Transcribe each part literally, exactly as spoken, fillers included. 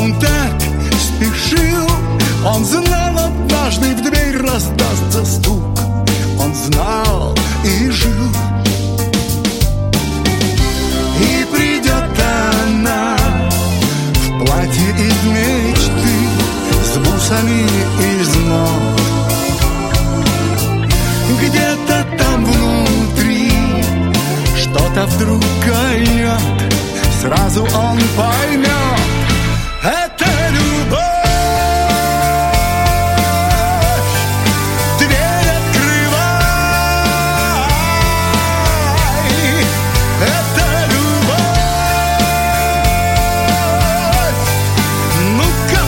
он так спешил. Он знал, однажды в дверь раздастся стук. Он знал и жил. И придет она в платье из мечты, с бусами из ног. Где-то там внутри что-то вдруг кольнет. Сразу он поймет, это любовь. Дверь открывай, это любовь. Ну-ка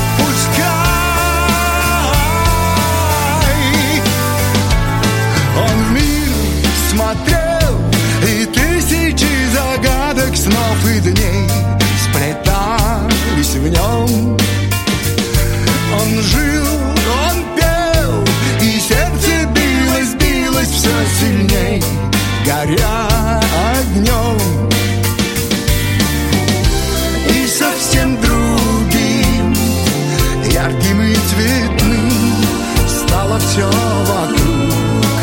пускай. Он в мир смотрел, и тысячи загадок, снов и дней сплетались в нем. Он жил, он пел, и сердце билось, билось все сильней, горя огнем. И совсем другим, ярким и цветным стало все вокруг.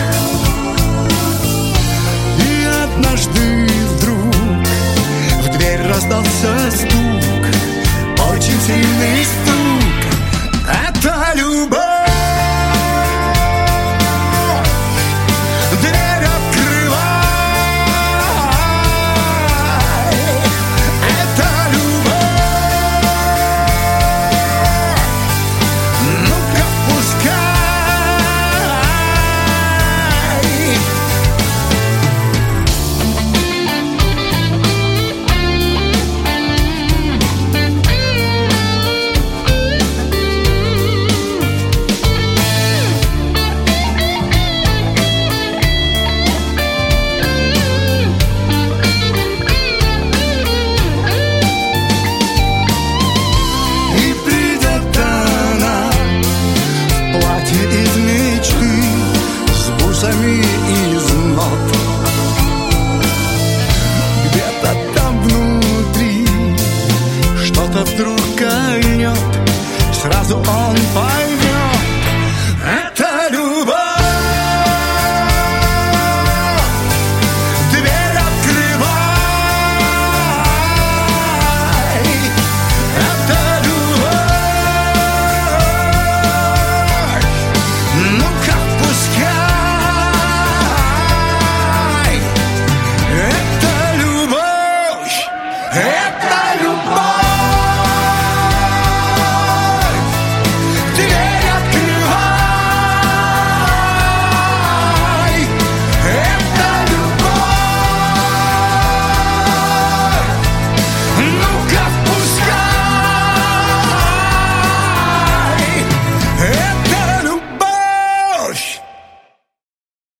И однажды вдруг в дверь раздался стук, очень сильный стук. Это любовь. Дверь открывай, это любовь. Ну-ка пускай. И придет она в платье из мечты, с бусами из нот. Где-то там внутри что-то вдруг кольнет. Сразу он поймет,